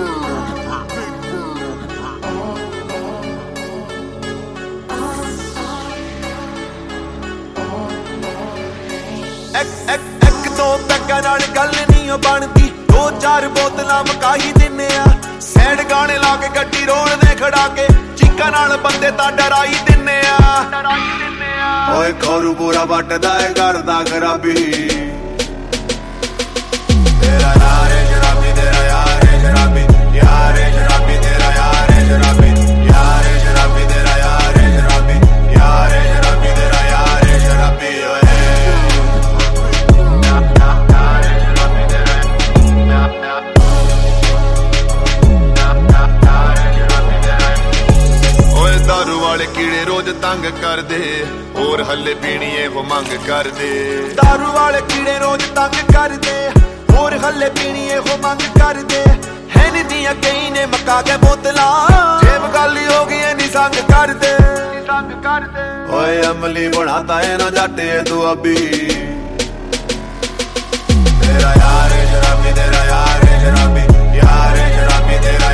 एक दो पैगां नाल गल नहीं बनदी, दो चार बोतलां मकाई दिन्ने आ। सैड गाने ला के गड्डी रोड दे खड़ा के चीकां नाल बंदे तां डराई दिन्ने आ। ओए खोरू पूरा वटदा है करदा खराबी, तेरा यार है शराबी, तेरा यार है शराबी, यार है शराबी, तेरा यार है शराबी, यार है शराबी, तेरा यार है शराबी, यार है शराबी, तेरा यार है शराबी। ओए दारू वाले कीड़े रोज तंग कर दे, और हल्ले पीनी है वो मंग कर दे। दारू वाले कीड़े रोज तंग कर दे, और हल्ले पीनी है वो मंग कर दे। हैन दियां कई ने मका के बोतलां, जेब गाली हो गई है नी संग कर दे, संग कर दे। ओए अमली बनाता है ना जाटे तू अभी, तेरा यार है शराबी, तेरा यार है शराबी, यार है शराबी, तेरा